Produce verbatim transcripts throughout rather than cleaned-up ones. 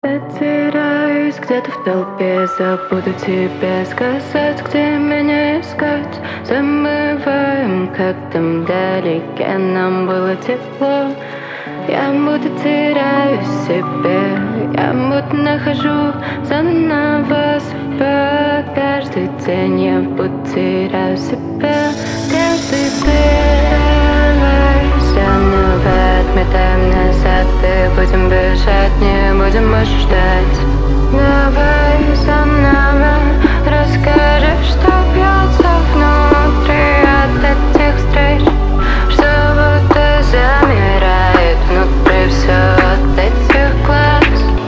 Потеряюсь где-то в толпе, забуду тебе сказать, где меня искать. Замываем, как там вдалеке нам было тепло. Я будто теряю себе, я будто нахожу заново себя. Каждый день я будто теряю себя. Каждый первый заново отметаем назад и будем бежать, не будем больше ждать. Давай заново расскажи, что бьется внутри от этих встреч, что будто замирает внутри все от этих глаз.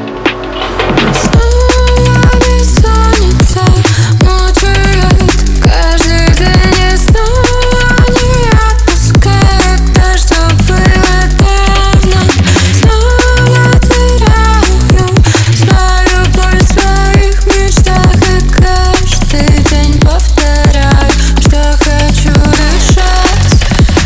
Снова бессонница мучает каждый день, и снова не отпускает то, что было давно. Снова теряю свою боль в своих мечтах, и каждый день повторяю, что хочу решать.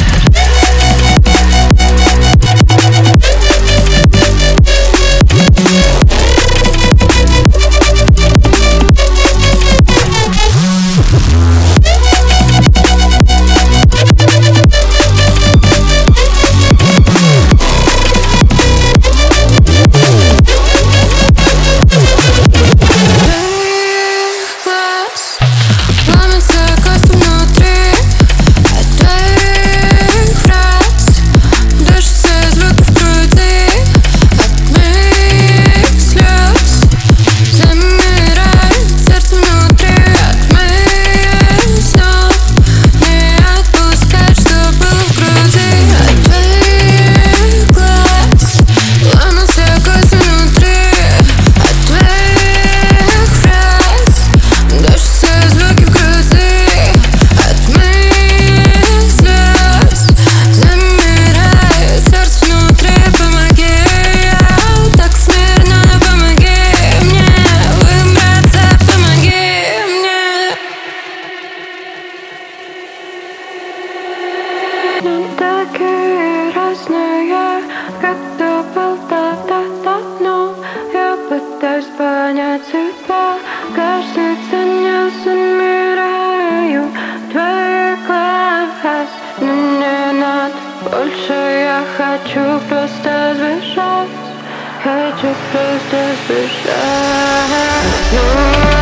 Такие разные, как ты был тогда давно. Я пытаюсь понять тебя. Каждый день я замираю в твоих глаз. Но не надо больше, я хочу просто сбежать. Хочу просто сбежать.